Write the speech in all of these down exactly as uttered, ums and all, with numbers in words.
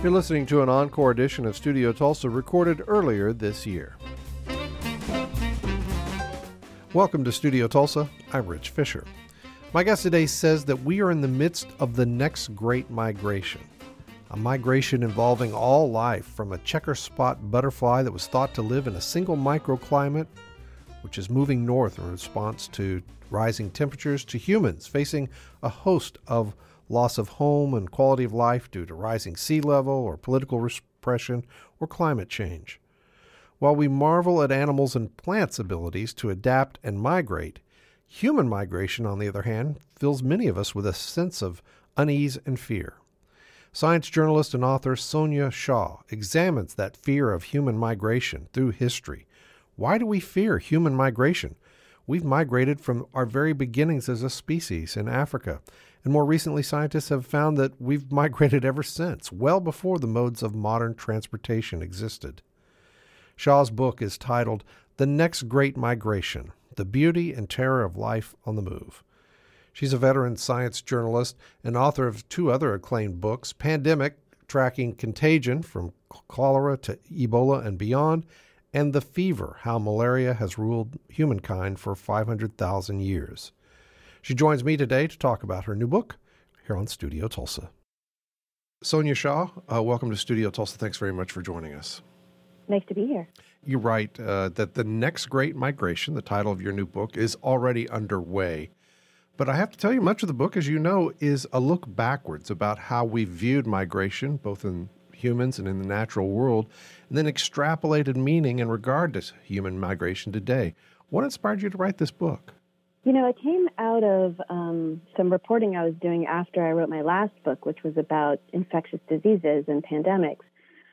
You're listening to an encore edition of Studio Tulsa recorded earlier this year. Welcome to Studio Tulsa. I'm Rich Fisher. My guest today says that we are in the midst of the next great migration, a migration involving all life, from a checker spot butterfly that was thought to live in a single microclimate, which is moving north in response to rising temperatures, to humans facing a host of loss of home and quality of life due to rising sea level or political repression or climate change. While we marvel at animals and plants' abilities to adapt and migrate, human migration, on the other hand, fills many of us with a sense of unease and fear. Science journalist and author Sonia Shaw examines that fear of human migration through history. Why do we fear human migration? We've migrated from our very beginnings as a species in Africa, and more recently scientists have found that we've migrated ever since, well before the modes of modern transportation existed. Shaw's book is titled The Next Great Migration: The Beauty and Terror of Life on the Move. She's a veteran science journalist and author of two other acclaimed books, Pandemic, Tracking Contagion from Cholera to Ebola and Beyond, and The Fever, How Malaria Has Ruled Humankind for five hundred thousand Years. She joins me today to talk about her new book here on Studio Tulsa. Sonia Shaw, uh, welcome to Studio Tulsa. Thanks very much for joining us. Nice to be here. You write uh, that the next great migration, the title of your new book, is already underway. But I have to tell you, much of the book, as you know, is a look backwards about how we viewed migration, both in humans and in the natural world, and then extrapolated meaning in regard to human migration today. What inspired you to write this book? You know, it came out of um, some reporting I was doing after I wrote my last book, which was about infectious diseases and pandemics.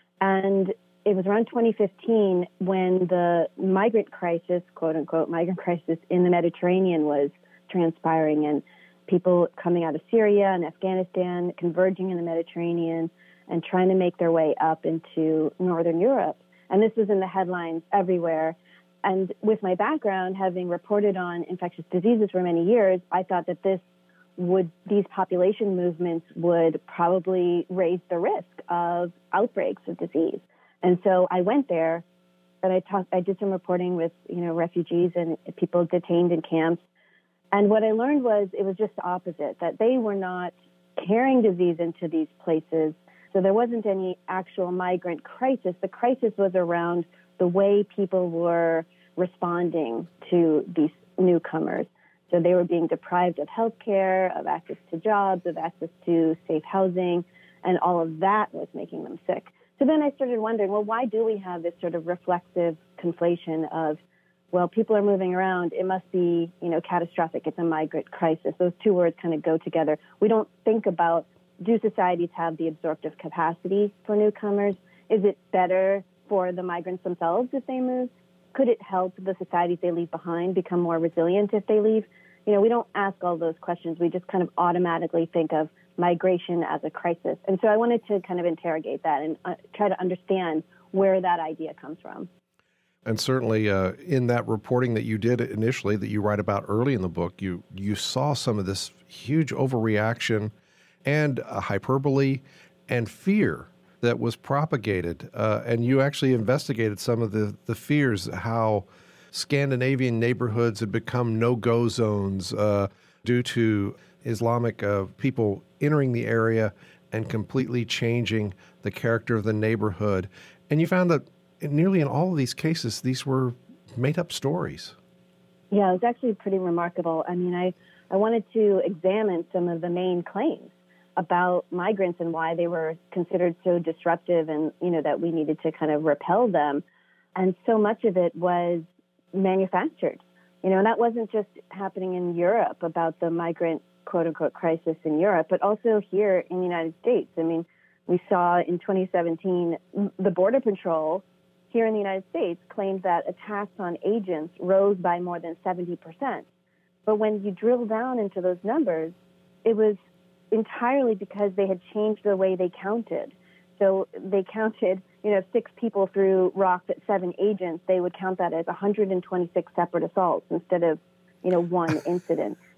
And it was around twenty fifteen when the migrant crisis, quote unquote, migrant crisis in the Mediterranean was transpiring, and people coming out of Syria and Afghanistan converging in the Mediterranean and trying to make their way up into Northern Europe. And this was in the headlines everywhere. And with my background, having reported on infectious diseases for many years, I thought that this would, these population movements would probably raise the risk of outbreaks of disease. And so I went there and I talked, I did some reporting with, you know, refugees and people detained in camps. And what I learned was it was just the opposite, that they were not carrying disease into these places. So there wasn't any actual migrant crisis. The crisis was around the way people were responding to these newcomers. So they were being deprived of health care, of access to jobs, of access to safe housing, and all of that was making them sick. So then I started wondering, well, why do we have this sort of reflexive conflation of, well, people are moving around, it must be, you know, catastrophic, it's a migrant crisis. Those two words kind of go together. We don't think about, do societies have the absorptive capacity for newcomers? Is it better for the migrants themselves if they move? Could it help the societies they leave behind become more resilient if they leave? You know, we don't ask all those questions. We just kind of automatically think of migration as a crisis. And so I wanted to kind of interrogate that and uh, try to understand where that idea comes from. And certainly uh, in that reporting that you did initially, that you write about early in the book, you, you saw some of this huge overreaction and uh, hyperbole and fear that was propagated. Uh, and you actually investigated some of the, the fears, how Scandinavian neighborhoods had become no-go zones uh, due to Islamic uh, people entering the area and completely changing the character of the neighborhood. And you found that nearly in all of these cases, these were made-up stories. Yeah, it was actually pretty remarkable. I mean, I, I wanted to examine some of the main claims about migrants and why they were considered so disruptive and, you know, that we needed to kind of repel them. And so much of it was manufactured. You know, and that wasn't just happening in Europe about the migrant, quote unquote, crisis in Europe, but also here in the United States. I mean, we saw in twenty seventeen, the Border Patrol here in the United States claimed that attacks on agents rose by more than seventy percent. But when you drill down into those numbers, it was entirely because they had changed the way they counted. So they counted, you know, if six people threw rocks at seven agents, they would count that as one hundred twenty-six separate assaults instead of, you know, one incident.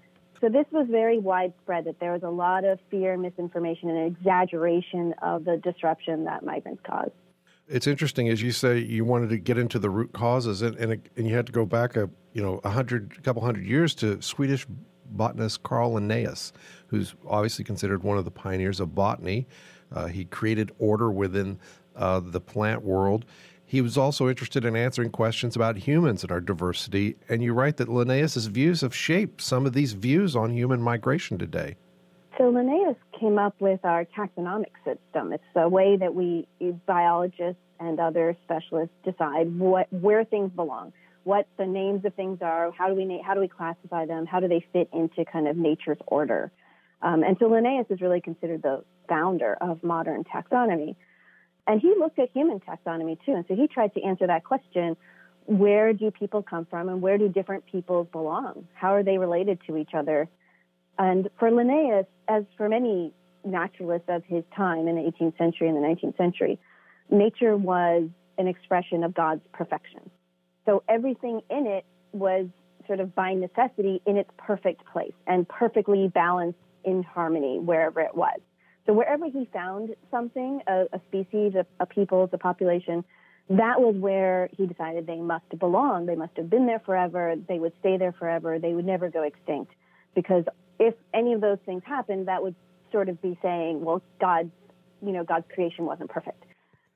So this was very widespread, that there was a lot of fear, misinformation, and exaggeration of the disruption that migrants caused. It's interesting, as you say, you wanted to get into the root causes, and and, and you had to go back a you know a hundred, a couple hundred years to Swedish botanist Carl Linnaeus, who's obviously considered one of the pioneers of botany. Uh, he created order within uh, the plant world. He was also interested in answering questions about humans and our diversity. And you write that Linnaeus' views have shaped some of these views on human migration today. So Linnaeus came up with our taxonomic system. It's the way that we, biologists and other specialists, decide what where things belong, what the names of things are, how do we na- how do we classify them, how do they fit into kind of nature's order. Um, and so Linnaeus is really considered the founder of modern taxonomy. And he looked at human taxonomy too. And so he tried to answer that question: where do people come from, and where do different peoples belong? How are they related to each other? And for Linnaeus, as for many naturalists of his time in the eighteenth century and the nineteenth century, nature was an expression of God's perfection. So everything in it was sort of by necessity in its perfect place and perfectly balanced in harmony wherever it was. So wherever he found something, a, a species, a, a people, a population, that was where he decided they must belong. They must have been there forever. They would stay there forever. They would never go extinct. Because if any of those things happened, that would sort of be saying, well, God's, you know, God's creation wasn't perfect.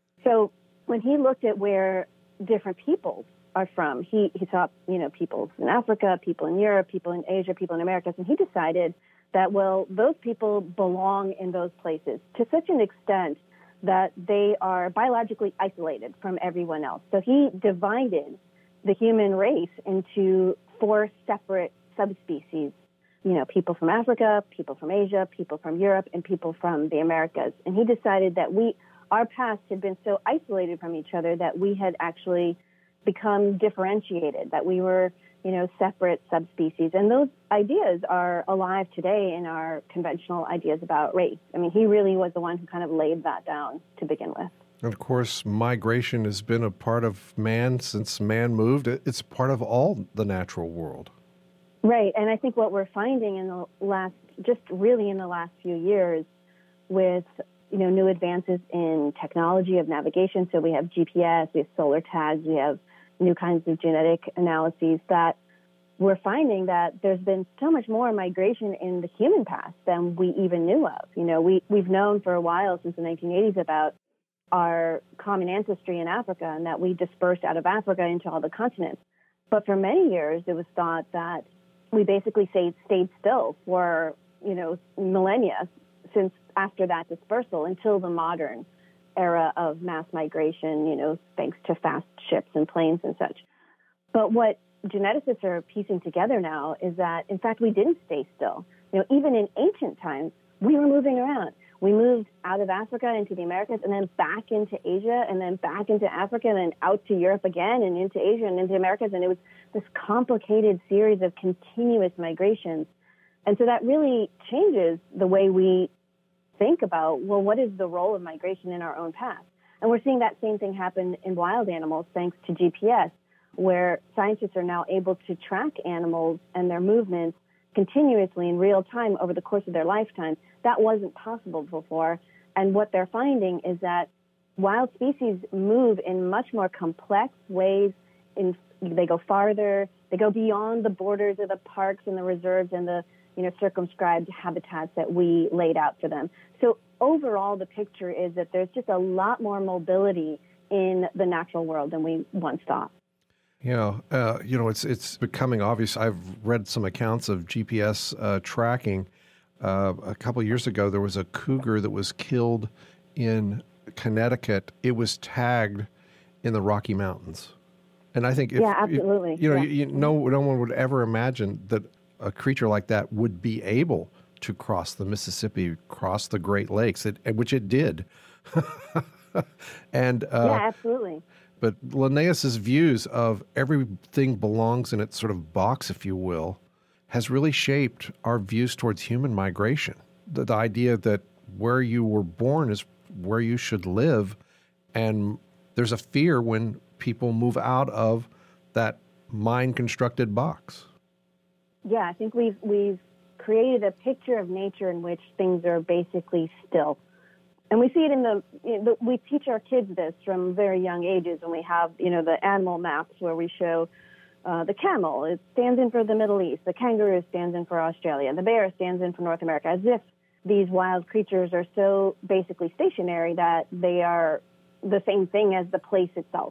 So when he looked at where different peoples are from, he, he saw, you know, peoples in Africa, people in Europe, people in Asia, people in Americas, and he decided that, well, those people belong in those places to such an extent that they are biologically isolated from everyone else. So he divided the human race into four separate subspecies, you know, people from Africa, people from Asia, people from Europe, and people from the Americas. And he decided that we, our past had been so isolated from each other that we had actually become differentiated, that we were, you know, separate subspecies. And those ideas are alive today in our conventional ideas about race. I mean, he really was the one who kind of laid that down to begin with. And of course, migration has been a part of man since man moved. It's part of all the natural world. Right. And I think what we're finding in the last, just really in the last few years with, you know, new advances in technology of navigation. So we have G P S, we have solar tags, we have new kinds of genetic analyses, that we're finding that there's been so much more migration in the human past than we even knew of. You know, we, we've known for a while, since the nineteen eighties, about our common ancestry in Africa and that we dispersed out of Africa into all the continents. But for many years, it was thought that we basically stayed, stayed still for, you know, millennia since after that dispersal until the modern era of mass migration, you know, thanks to fast ships and planes and such. But what geneticists are piecing together now is that, in fact, we didn't stay still. You know, even in ancient times, we were moving around. We moved out of Africa into the Americas and then back into Asia and then back into Africa and then out to Europe again and into Asia and into the Americas. And it was this complicated series of continuous migrations. And so that really changes the way we think about, well, what is the role of migration in our own past? And we're seeing that same thing happen in wild animals thanks to G P S, where scientists are now able to track animals and their movements continuously in real time over the course of their lifetime. That wasn't possible before. And what they're finding is that wild species move in much more complex ways. In, they go farther, they go beyond the borders of the parks and the reserves and the, you know, circumscribed habitats that we laid out for them. So overall, the picture is that there's just a lot more mobility in the natural world than we once thought. Yeah, uh, you know, it's it's becoming obvious. I've read some accounts of G P S uh, tracking. Uh, a couple of years ago, there was a cougar that was killed in Connecticut. It was tagged in the Rocky Mountains. And I think if, yeah, absolutely. if, you know, yeah. you, you, no, no one would ever imagine that a creature like that would be able to cross the Mississippi, cross the Great Lakes, it, which it did. and uh, yeah, absolutely. But Linnaeus's views of everything belongs in its sort of box, if you will, has really shaped our views towards human migration. The, the idea that where you were born is where you should live, and there's a fear when people move out of that mind-constructed box. Yeah, I think we've we've created a picture of nature in which things are basically still. And we see it in the, you know, we teach our kids this from very young ages, and we have, you know, the animal maps where we show uh, the camel, it stands in for the Middle East, the kangaroo stands in for Australia, the bear stands in for North America, as if these wild creatures are so basically stationary that they are the same thing as the place itself.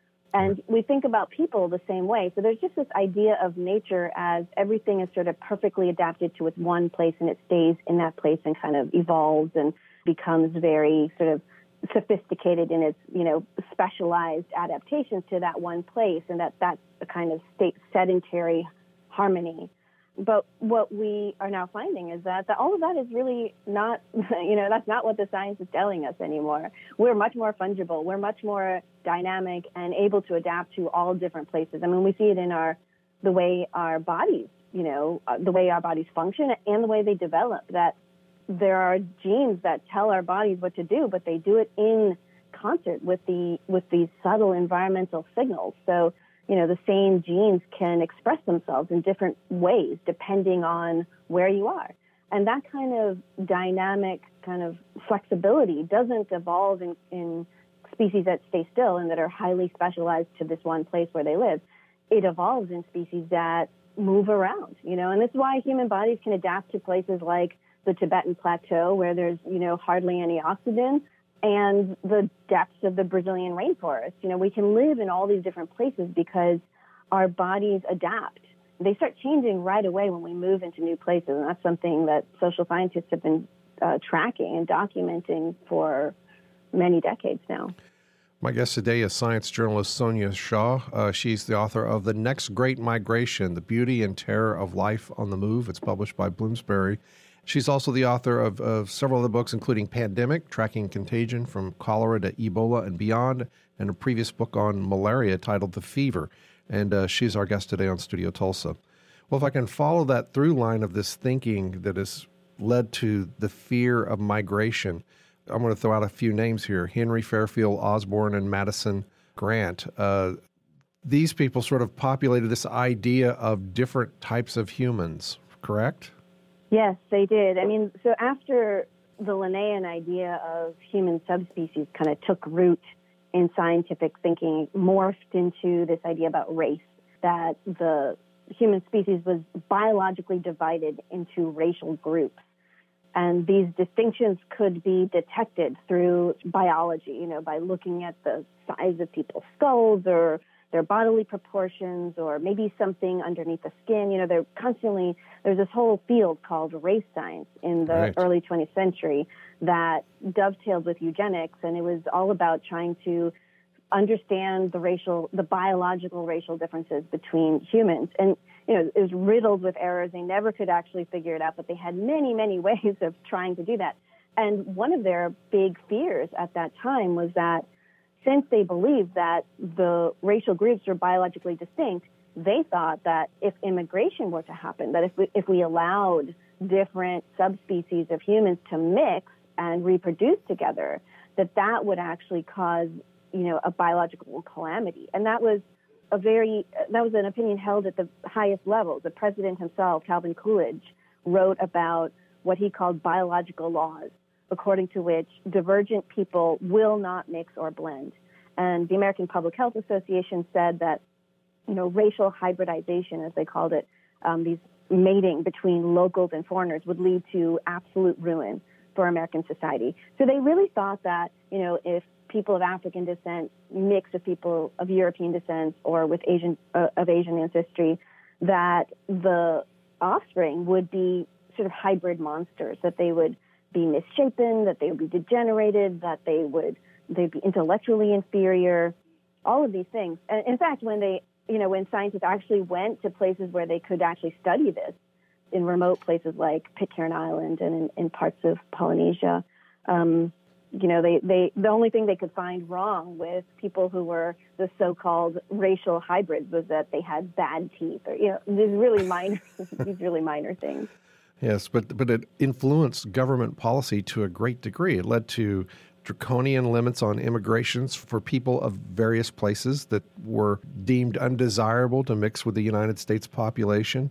And we think about people the same way. So there's just this idea of nature as everything is sort of perfectly adapted to its one place, and it stays in that place and kind of evolves and becomes very sort of sophisticated in its, you know, specialized adaptations to that one place, and that that's a kind of state sedentary harmony. But what we are now finding is that, that all of that is really not, you know, that's not what the science is telling us anymore. We're much more fungible. We're much more dynamic and able to adapt to all different places. I mean, we see it in our, the way our bodies, you know, uh, the way our bodies function and the way they develop, that there are genes that tell our bodies what to do, but they do it in concert with the, with these subtle environmental signals. So, you know, the same genes can express themselves in different ways depending on where you are. And that kind of dynamic kind of flexibility doesn't evolve in, in species that stay still and that are highly specialized to this one place where they live. It evolves in species that move around, you know, and this is why human bodies can adapt to places like the Tibetan Plateau, where there's, you know, hardly any oxygen, and the depths of the Brazilian rainforest. You know, we can live in all these different places because our bodies adapt. They start changing right away when we move into new places, and that's something that social scientists have been uh, tracking and documenting for many decades now. My guest today is science journalist Sonia Shaw. Uh, she's the author of The Next Great Migration, The Beauty and Terror of Life on the Move. It's published by Bloomsbury. She's also the author of, of several other books, including Pandemic, Tracking Contagion from Cholera to Ebola and Beyond, and a previous book on malaria titled The Fever. And uh, she's our guest today on Studio Tulsa. Well, if I can follow that through line of this thinking that has led to the fear of migration, I'm going to throw out a few names here. Henry Fairfield Osborn and Madison Grant. Uh, these people sort of populated this idea of different types of humans, correct? Yes, they did. I mean, so after the Linnaean idea of human subspecies kind of took root in scientific thinking, morphed into this idea about race, that the human species was biologically divided into racial groups. And these distinctions could be detected through biology, you know, by looking at the size of people's skulls or their bodily proportions, or maybe something underneath the skin. You know, they're constantly, there's this whole field called race science in the Right. early twentieth century that dovetailed with eugenics, and it was all about trying to understand the racial, the biological racial differences between humans. And, you know, it was riddled with errors. They never could actually figure it out, but they had many, many ways of trying to do that. And one of their big fears at that time was that since they believed that the racial groups were biologically distinct, they thought that if immigration were to happen, that if we, if we allowed different subspecies of humans to mix and reproduce together, that that would actually cause, you know, a biological calamity. And that was a very, that was an opinion held at the highest levels. The president himself, Calvin Coolidge, wrote about what he called biological laws, according to which divergent people will not mix or blend. And the American Public Health Association said that, you know, racial hybridization, as they called it, um, these mating between locals and foreigners would lead to absolute ruin for American society. So they really thought that, you know, if people of African descent mix with people of European descent or with Asian uh, of Asian ancestry, that the offspring would be sort of hybrid monsters, that they would be misshapen, that they would be degenerated, that they would they'd be intellectually inferior, all of these things. And in fact, when they, you know, when scientists actually went to places where they could actually study this, in remote places like Pitcairn Island and in, in parts of Polynesia, um, you know, they, they the only thing they could find wrong with people who were the so-called racial hybrids was that they had bad teeth, or, you know, these really minor these really minor things. Yes, but but it influenced government policy to a great degree. It led to draconian limits on immigrations for people of various places that were deemed undesirable to mix with the United States population.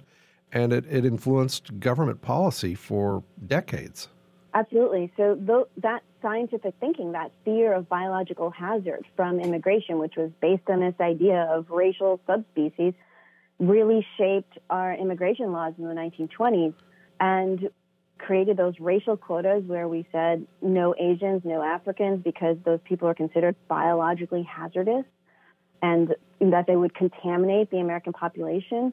And it, it influenced government policy for decades. Absolutely. So th- that scientific thinking, that fear of biological hazard from immigration, which was based on this idea of racial subspecies, really shaped our immigration laws in the nineteen twenties and created those racial quotas where we said no Asians, no Africans, because those people are considered biologically hazardous and that they would contaminate the American population.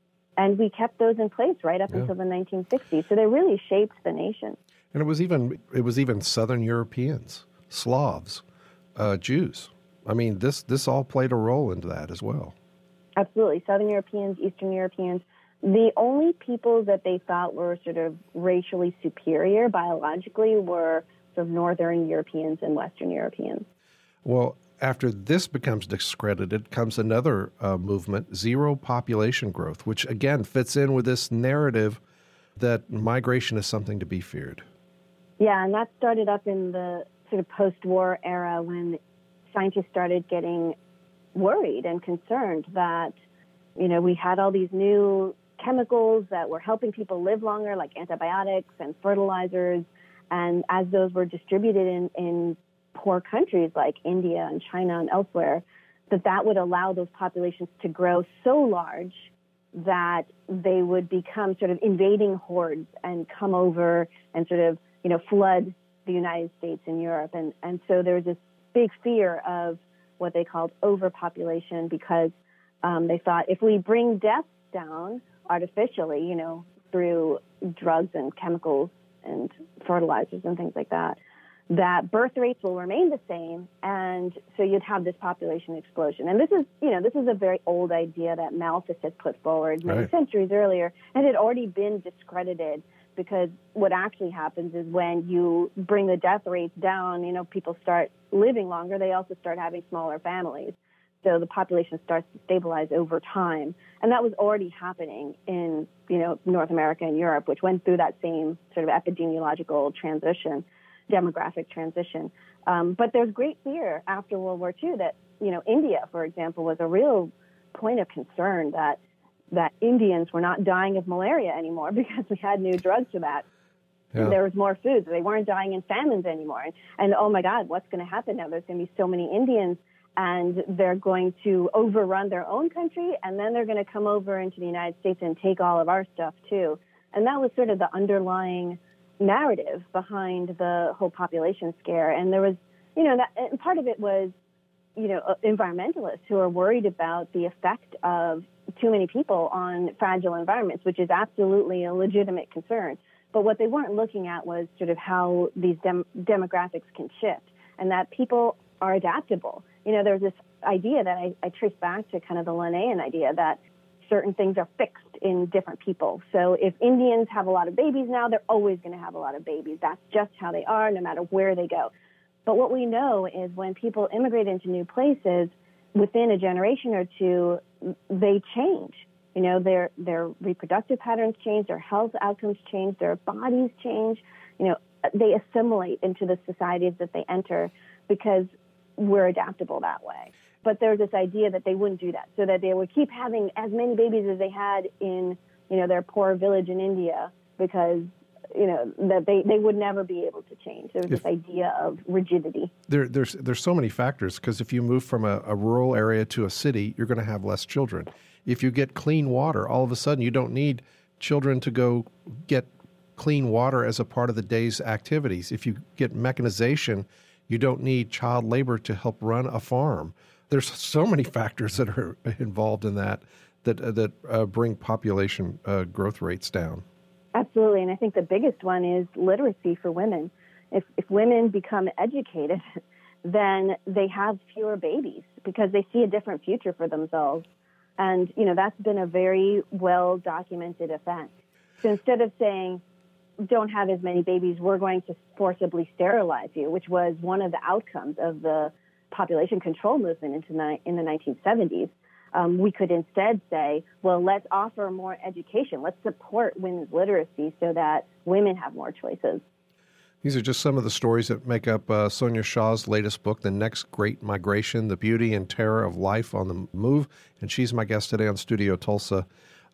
And we kept those in place right up yeah. until the nineteen sixties. So they really shaped the nation. And it was even it was even Southern Europeans, Slavs, uh, Jews. I mean, this this all played a role into that as well. Absolutely. Southern Europeans, Eastern Europeans. The only people that they thought were sort of racially superior biologically were sort of Northern Europeans and Western Europeans. Well, after this becomes discredited comes another uh, movement, zero population growth, which again fits in with this narrative that migration is something to be feared. Yeah, and that started up in the sort of post-war era when scientists started getting worried and concerned that, you know, we had all these new chemicals that were helping people live longer, like antibiotics and fertilizers, and as those were distributed in, in poor countries like India and China and elsewhere, that that would allow those populations to grow so large that they would become sort of invading hordes and come over and sort of, you know, flood the United States and Europe. And, and so there was this big fear of what they called overpopulation because um, they thought if we bring deaths down artificially, you know, through drugs and chemicals and fertilizers and things like that, that birth rates will remain the same, and so you'd have this population explosion. And this is, you know, this is a very old idea that Malthus had put forward many right. centuries earlier, and it had already been discredited because what actually happens is when you bring the death rates down, you know, people start living longer, they also start having smaller families. So the population starts to stabilize over time. And that was already happening in, you know, North America and Europe, which went through that same sort of epidemiological transition. Demographic transition. Um, but there's great fear after World War Two that, you know, India, for example, was a real point of concern that that Indians were not dying of malaria anymore because we had new drugs for that. Yeah. And there was more food. So they weren't dying in famines anymore. And, and oh, my God, what's going to happen now? There's going to be so many Indians, and they're going to overrun their own country, and then they're going to come over into the United States and take all of our stuff, too. And that was sort of the underlying narrative behind the whole population scare. And there was, you know, that, and part of it was, you know, environmentalists who are worried about the effect of too many people on fragile environments, which is absolutely a legitimate concern. But what they weren't looking at was sort of how these dem- demographics can shift and that people are adaptable. You know, there's this idea that I, I trace back to kind of the Linnaean idea that certain things are fixed in different people. So if Indians have a lot of babies now, they're always going to have a lot of babies. That's just how they are, no matter where they go. But what we know is when people immigrate into new places, within a generation or two, they change. You know, their their reproductive patterns change, their health outcomes change, their bodies change. You know, they assimilate into the societies that they enter because we're adaptable that way. But there's this idea that they wouldn't do that, so that they would keep having as many babies as they had in, you know, their poor village in India because, you know, that they, they would never be able to change. There's this idea of rigidity. There, there's there's so many factors because if you move from a, a rural area to a city, you're going to have less children. If you get clean water, all of a sudden you don't need children to go get clean water as a part of the day's activities. If you get mechanization, you don't need child labor to help run a farm. There's so many factors that are involved in that that uh, that uh, bring population uh, growth rates down. Absolutely, and I think the biggest one is literacy for women. If if women become educated, then they have fewer babies because they see a different future for themselves. And, you know, that's been a very well-documented effect. So instead of saying, don't have as many babies, we're going to forcibly sterilize you, which was one of the outcomes of the population control movement into ni- in the nineteen seventies, um, we could instead say, well, let's offer more education. Let's support women's literacy so that women have more choices. These are just some of the stories that make up uh, Sonia Shaw's latest book, The Next Great Migration, The Beauty and Terror of Life on the Move. And she's my guest today on Studio Tulsa.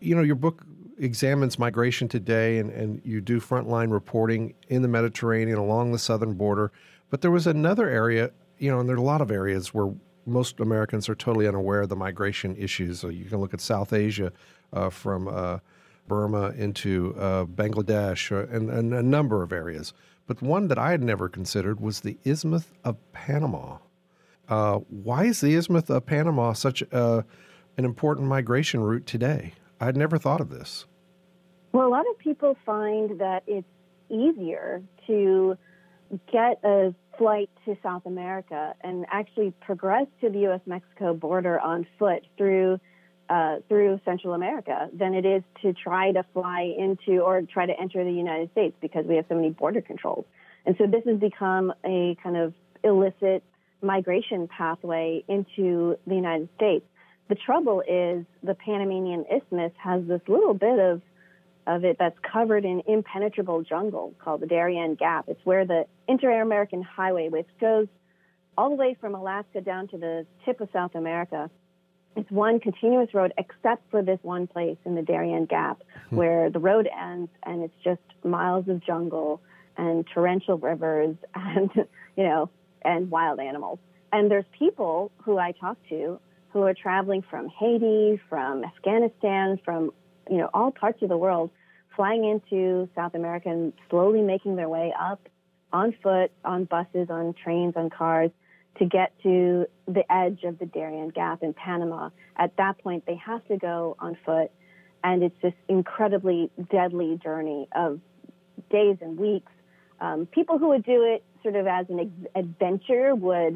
you know, your book examines migration today, and, and you do frontline reporting in the Mediterranean along the southern border. But there was another area, you know, and there are a lot of areas where most Americans are totally unaware of the migration issues. So you can look at South Asia uh, from uh, Burma into uh, Bangladesh uh, and, and a number of areas. But one that I had never considered was the Isthmus of Panama. Uh, why is the Isthmus of Panama such uh, an important migration route today? I had never thought of this. Well, a lot of people find that it's easier to get a flight to South America and actually progress to the U S Mexico border on foot through uh, through Central America than it is to try to fly into or try to enter the United States, because we have so many border controls. And so this has become a kind of illicit migration pathway into the United States. The trouble is the Panamanian Isthmus has this little bit of of it that's covered in impenetrable jungle called the Darien Gap. It's where the Inter-American Highway, which goes all the way from Alaska down to the tip of South America, it's one continuous road except for this one place in the Darien Gap hmm. where the road ends and it's just miles of jungle and torrential rivers and, you know, and wild animals. And there's people who I talk to who are traveling from Haiti, from Afghanistan, from, you know, all parts of the world, flying into South America and slowly making their way up on foot, on buses, on trains, on cars, to get to the edge of the Darien Gap in Panama. At that point, they have to go on foot, and it's this incredibly deadly journey of days and weeks. Um, people who would do it sort of as an ex- adventure would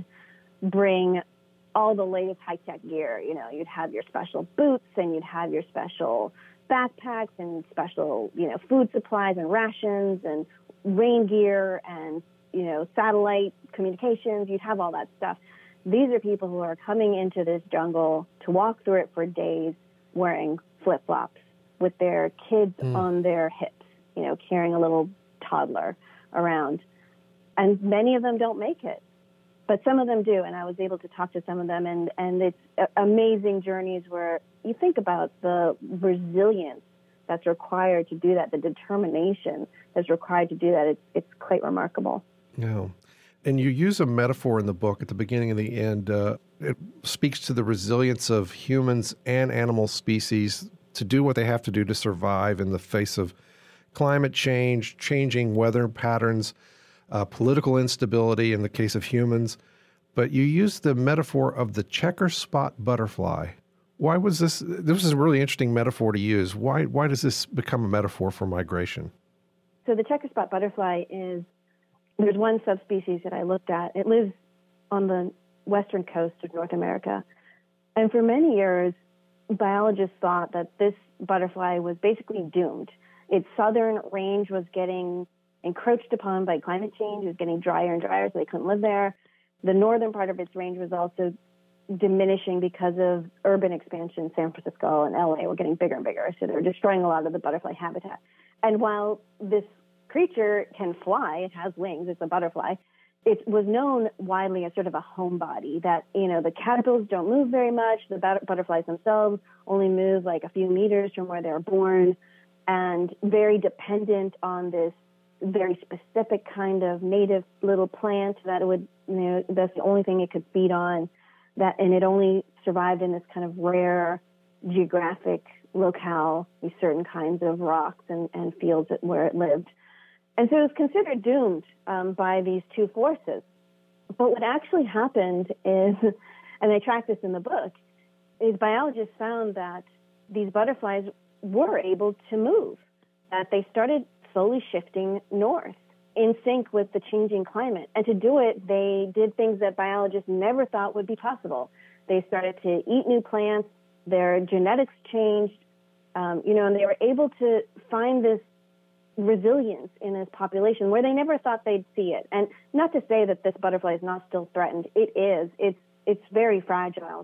bring all the latest high-tech gear. You know, you'd have your special boots, and you'd have your special backpacks and special, you know, food supplies and rations and rain gear and, you know, satellite communications. You'd have all that stuff. These are people who are coming into this jungle to walk through it for days wearing flip-flops with their kids mm. on their hips, you know, carrying a little toddler around. And many of them don't make it. But some of them do, and I was able to talk to some of them, and, and it's amazing journeys where you think about the resilience that's required to do that, the determination that's required to do that. It's, it's quite remarkable. Yeah. And you use a metaphor in the book at the beginning and the end. Uh, it speaks to the resilience of humans and animal species to do what they have to do to survive in the face of climate change, changing weather patterns, Uh, political instability in the case of humans, but you use the metaphor of the checker spot butterfly. Why was this? This is a really interesting metaphor to use. Why why does this become a metaphor for migration? So the checker spot butterfly is, there's one subspecies that I looked at. It lives on the western coast of North America. And for many years, biologists thought that this butterfly was basically doomed. Its southern range was getting encroached upon by climate change. It was getting drier and drier, so they couldn't live there. The northern part of its range was also diminishing because of urban expansion. San Francisco and L A were getting bigger and bigger, so they were destroying a lot of the butterfly habitat. And while this creature can fly, it has wings, it's a butterfly, it was known widely as sort of a homebody, that, you know, the caterpillars don't move very much, the but- butterflies themselves only move like a few meters from where they were born, and very dependent on this very specific kind of native little plant that it would, you know, that's the only thing it could feed on. That, and it only survived in this kind of rare geographic locale, these certain kinds of rocks and, and fields where it lived. And so it was considered doomed um, by these two forces. But what actually happened is, and I track this in the book, is biologists found that these butterflies were able to move, that they started slowly shifting north in sync with the changing climate. And to do it, they did things that biologists never thought would be possible. They started to eat new plants, their genetics changed, um, you know, and they were able to find this resilience in this population where they never thought they'd see it. And not to say that this butterfly is not still threatened. It is. It's, it's very fragile.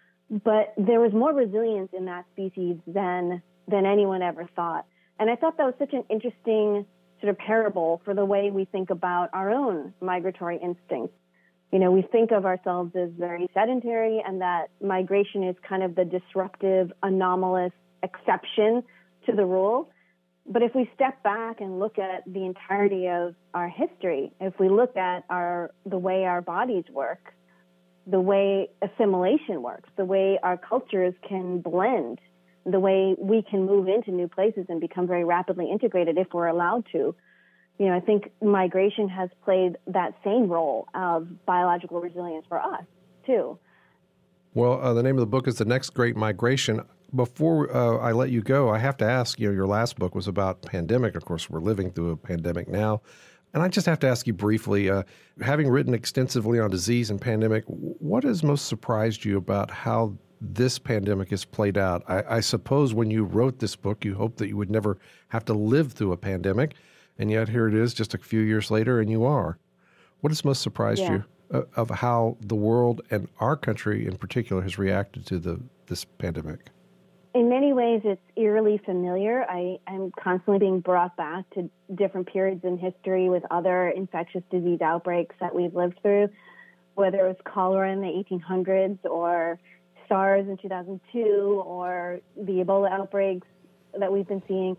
But there was more resilience in that species than, than anyone ever thought. And I thought that was such an interesting sort of parable for the way we think about our own migratory instincts. You know, we think of ourselves as very sedentary, and that migration is kind of the disruptive, anomalous, exception to the rule. But if we step back and look at the entirety of our history, if we look at our the way our bodies work, the way assimilation works, the way our cultures can blend, the way we can move into new places and become very rapidly integrated if we're allowed to, you know, I think migration has played that same role of biological resilience for us, too. Well, uh, the name of the book is The Next Great Migration. Before uh, I let you go, I have to ask, you know, your last book was about pandemic. Of course, we're living through a pandemic now. And I just have to ask you briefly, uh, having written extensively on disease and pandemic, what has most surprised you about how this pandemic has played out? I, I suppose when you wrote this book, you hoped that you would never have to live through a pandemic. And yet here it is just a few years later, and you are. What has most surprised yeah. you uh, of how the world and our country in particular has reacted to the this pandemic? In many ways, it's eerily familiar. I am constantly being brought back to different periods in history with other infectious disease outbreaks that we've lived through, whether it was cholera in the eighteen hundreds or SARS in two thousand two or the Ebola outbreaks that we've been seeing.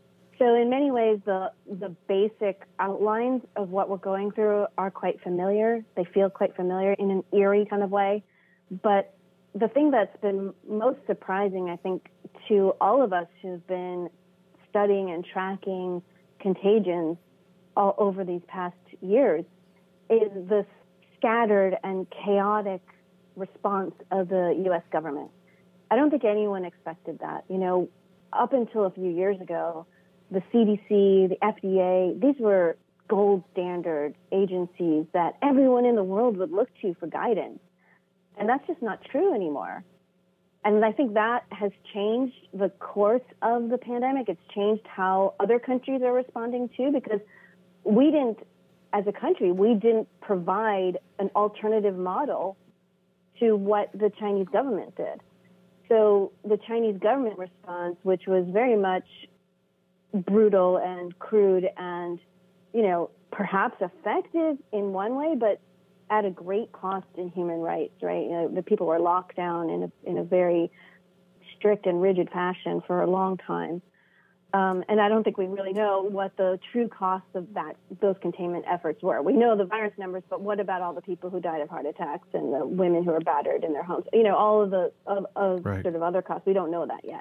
So in many ways, the the basic outlines of what we're going through are quite familiar. They feel quite familiar in an eerie kind of way. But the thing that's been most surprising, I think, to all of us who've been studying and tracking contagions all over these past years is the scattered and chaotic response of the U S government. I don't think anyone expected that. You know, up until a few years ago, the C D C, the F D A, these were gold standard agencies that everyone in the world would look to for guidance. And that's just not true anymore. And I think that has changed the course of the pandemic. It's changed how other countries are responding too, because we didn't, as a country, we didn't provide an alternative model to what the Chinese government did. So the Chinese government response, which was very much brutal and crude and, you know, perhaps effective in one way, but at a great cost in human rights, right? You know, the people were locked down in a, in a very strict and rigid fashion for a long time. Um, and I don't think we really know what the true costs of that those containment efforts were. We know the virus numbers, but what about all the people who died of heart attacks and the women who were battered in their homes? You know, all of the of, of right. sort of other costs. We don't know that yet.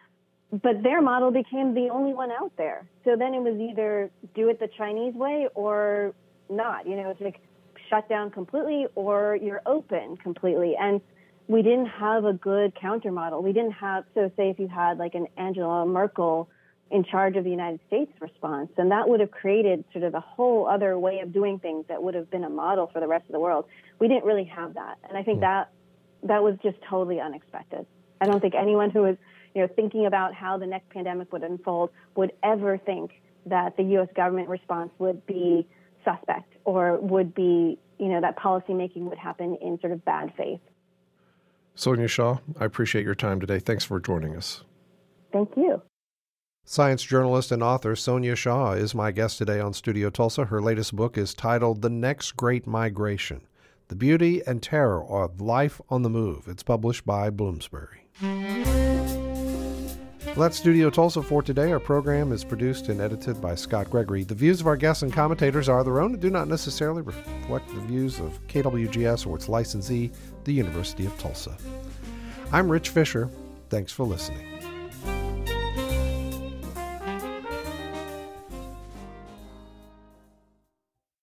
But their model became the only one out there. So then it was either do it the Chinese way or not. You know, it's like shut down completely or you're open completely. And we didn't have a good counter model. We didn't have, so say if you had like an Angela Merkel in charge of the United States response, then that would have created sort of a whole other way of doing things that would have been a model for the rest of the world. We didn't really have that. And I think that that was just totally unexpected. I don't think anyone who was, you know, thinking about how the next pandemic would unfold would ever think that the U S government response would be suspect or would be, you know, that policymaking would happen in sort of bad faith. Sonia Shaw, I appreciate your time today. Thanks for joining us. Thank you. Science journalist and author Sonia Shaw is my guest today on Studio Tulsa. Her latest book is titled The Next Great Migration, The Beauty and Terror of Life on the Move. It's published by Bloomsbury. Well, that's Studio Tulsa for today. Our program is produced and edited by Scott Gregory. The views of our guests and commentators are their own and do not necessarily reflect the views of K W G S or its licensee, the University of Tulsa. I'm Rich Fisher. Thanks for listening.